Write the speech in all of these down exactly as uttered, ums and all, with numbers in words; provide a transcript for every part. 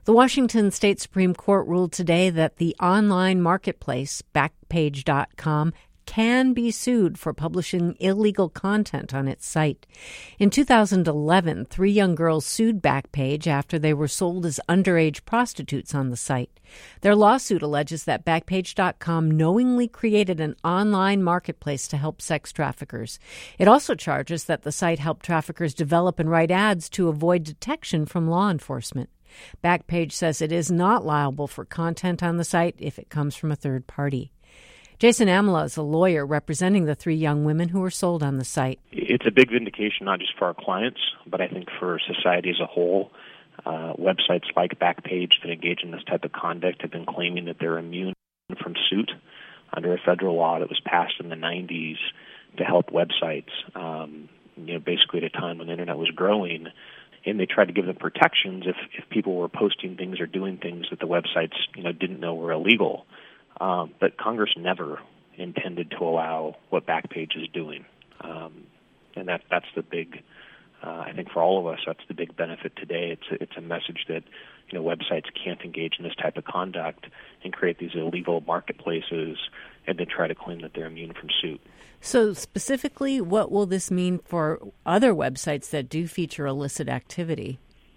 The Washington State Supreme Court ruled today that the online marketplace, Backpage dot com, can be sued for publishing illegal content on its site. In two thousand eleven, three young girls sued Backpage after they were sold as underage prostitutes on the site. Their lawsuit alleges that Backpage dot com knowingly created an online marketplace to help sex traffickers. It also charges that the site helped traffickers develop and write ads to avoid detection from law enforcement. Backpage says it is not liable for content on the site if it comes from a third party. Jason Amela is a lawyer representing the three young women who were sold on the site. It's a big vindication, not just for our clients, but I think for society as a whole. Uh, websites like Backpage that engage in this type of conduct have been claiming that they're immune from suit under a federal law that was passed in the nineties to help websites, um, you know, basically at a time when the internet was growing. And they tried to give them protections if, if people were posting things or doing things that the websites, you know, didn't know were illegal. Um, but Congress never intended to allow what Backpage is doing. Um, and that that's the big, uh, I think for all of us, that's the big benefit today. It's a, it's a message that, you know, websites can't engage in this type of conduct and create these illegal marketplaces and then try to claim that they're immune from suit. So specifically, what will this mean for other websites that do feature illicit activity?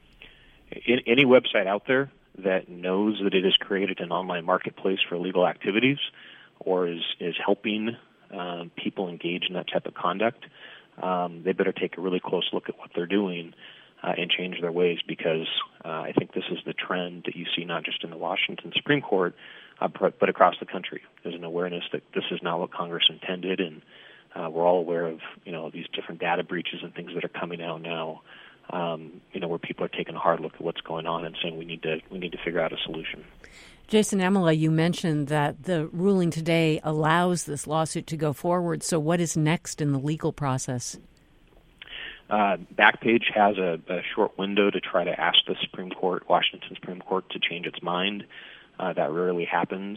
In, any website out there that knows that it has created an online marketplace for illegal activities or is, is helping um, people engage in that type of conduct, um, they better take a really close look at what they're doing uh, and change their ways, because uh, I think this is the trend that you see not just in the Washington Supreme Court, uh, but across the country. There's an awareness that this is not what Congress intended, and uh, we're all aware of, you know, these different data breaches and things that are coming out now. Um, you know, where people are taking a hard look at what's going on and saying we need to we need to figure out a solution. Jason Amela, you mentioned that the ruling today allows this lawsuit to go forward. So what is next in the legal process? Uh, Backpage has a, a short window to try to ask the Supreme Court, Washington Supreme Court, to change its mind. Uh, that rarely happens.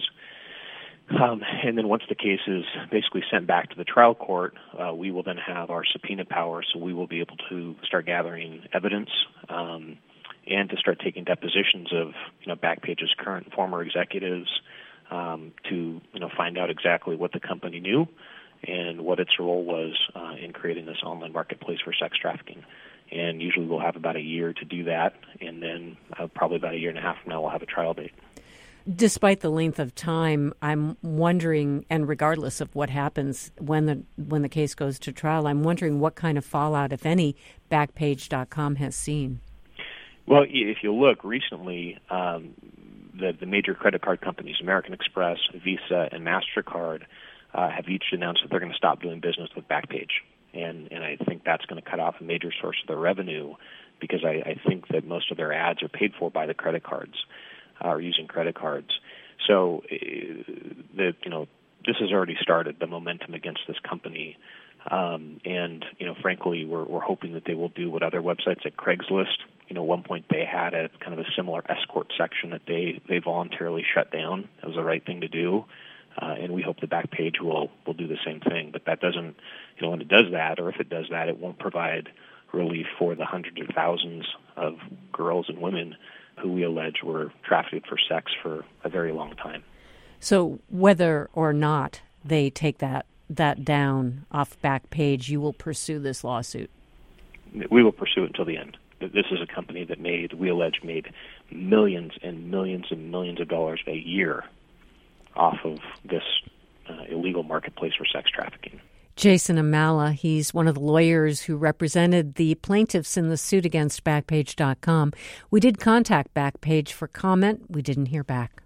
Um, and then once the case is basically sent back to the trial court, uh, we will then have our subpoena power, so we will be able to start gathering evidence um, and to start taking depositions of, you know, Backpage's current and former executives um, to, you know, find out exactly what the company knew and what its role was uh, in creating this online marketplace for sex trafficking. And usually we'll have about a year to do that, and then uh, probably about a year and a half from now we'll have a trial date. Despite the length of time, I'm wondering, and regardless of what happens when the when the case goes to trial, I'm wondering what kind of fallout, if any, Backpage dot com has seen. Well, if you look recently, um, the, the major credit card companies, American Express, Visa, and MasterCard, uh, have each announced that they're going to stop doing business with Backpage. And, and I think that's going to cut off a major source of their revenue, because I, I think that most of their ads are paid for by the credit cards. Uh, or using credit cards. So, uh, the, you know, this has already started, the momentum against this company. Um, and, you know, frankly, we're, we're hoping that they will do what other websites like Craigslist, you know, at one point they had a kind of a similar escort section that they, they voluntarily shut down. That was the right thing to do. Uh, and we hope the Backpage will, will do the same thing. But that doesn't, you know, when it does that, or if it does that, it won't provide relief for the hundreds of thousands of girls and women who we allege were trafficked for sex for a very long time. So whether or not they take that that down off Backpage, you will pursue this lawsuit? We will pursue it until the end. This is a company that made, we allege, made millions and millions and millions of dollars a year off of this uh, illegal marketplace for sex trafficking. Jason Amela, he's one of the lawyers who represented the plaintiffs in the suit against Backpage dot com. We did contact Backpage for comment. We didn't hear back.